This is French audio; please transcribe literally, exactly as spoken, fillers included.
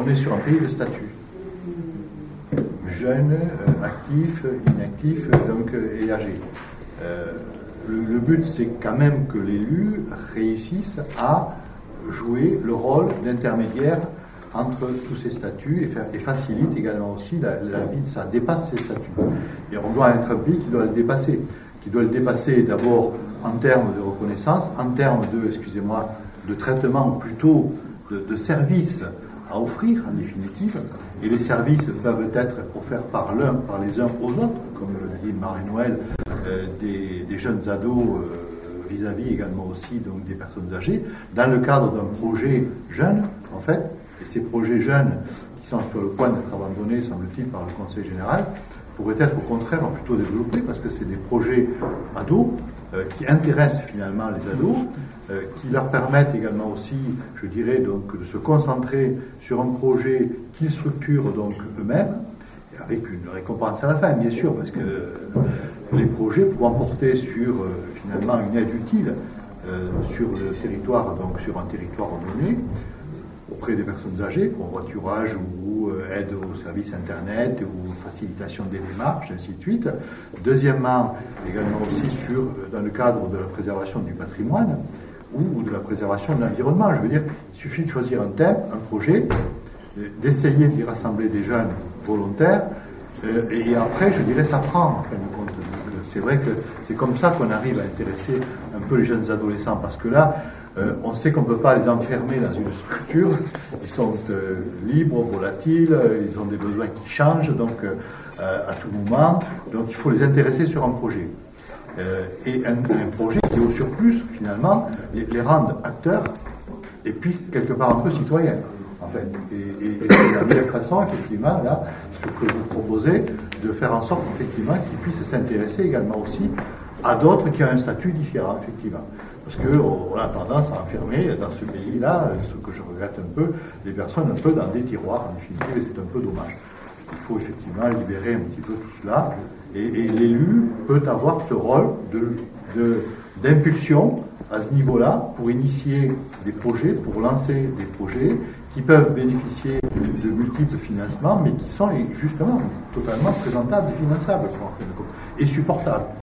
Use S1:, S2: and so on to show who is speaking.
S1: on est sur un pays de statut. Jeunes, euh, actifs, inactifs, donc, euh, et âgés. Euh, le, le but, c'est quand même que l'élu réussisse à jouer le rôle d'intermédiaire entre tous ces statuts et, faire, et facilite également aussi la, la vie de ça, dépasse ces statuts. Et on doit être un pays qui doit le dépasser, qui doit le dépasser d'abord en termes de reconnaissance, en termes de, excusez-moi, de traitement plutôt de, de services à offrir en définitive, et les services peuvent être offerts par l'un, par les uns aux autres, comme le dit Marie-Noël, euh, des, des jeunes ados euh, vis-à-vis également aussi donc des personnes âgées, dans le cadre d'un projet jeune, en fait, et ces projets jeunes qui sont sur le point d'être abandonnés, semble-t-il, par le Conseil général, pourraient être au contraire plutôt développés, parce que c'est des projets ados euh, qui intéressent finalement les ados, euh, qui leur permettent également aussi, je dirais, donc, de se concentrer sur un projet qu'ils structurent donc eux-mêmes, et avec une récompense à la fin, bien sûr, parce que les projets pouvant porter sur euh, finalement une aide utile euh, sur le territoire, donc sur un territoire donné, auprès des personnes âgées, pour voiturage ou euh, aide aux services Internet ou facilitation des démarches, ainsi de suite. Deuxièmement, également aussi sur, dans le cadre de la préservation du patrimoine ou de la préservation de l'environnement. Je veux dire, il suffit de choisir un thème, un projet, d'essayer d'y rassembler des jeunes volontaires, euh, et après, je dirais, ça prend, en fin de compte. C'est vrai que c'est comme ça qu'on arrive à intéresser un peu les jeunes adolescents, parce que là, Euh, on sait qu'on ne peut pas les enfermer dans une structure, ils sont euh, libres, volatiles, euh, ils ont des besoins qui changent donc euh, à tout moment, donc il faut les intéresser sur un projet. Euh, et un, un projet qui au surplus, finalement, les, les rende acteurs et puis quelque part un peu citoyens, en fait. Et, et, et c'est la meilleure façon, effectivement, là, ce que vous proposez, de faire en sorte, effectivement, qu'ils puissent s'intéresser également aussi à d'autres qui ont un statut différent, effectivement. Parce qu'on a tendance à enfermer dans ce pays-là, ce que je regrette un peu, les personnes un peu dans des tiroirs, en définitive, et c'est un peu dommage. Il faut effectivement libérer un petit peu tout cela, et, et l'élu peut avoir ce rôle de, de, d'impulsion à ce niveau-là, pour initier des projets, pour lancer des projets qui peuvent bénéficier de multiples financements, mais qui sont justement totalement présentables et finançables, et supportables.